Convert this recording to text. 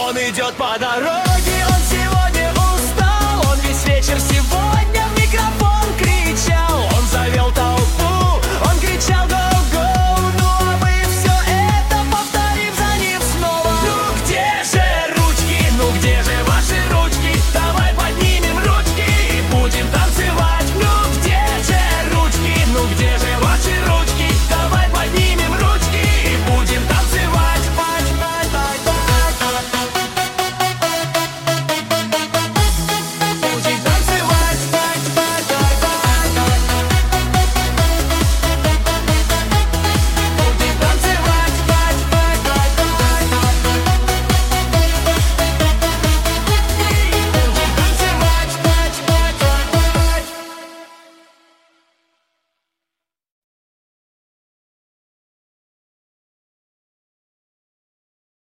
Он идет по дороге, он сегодня устал, он весь вечер сегодня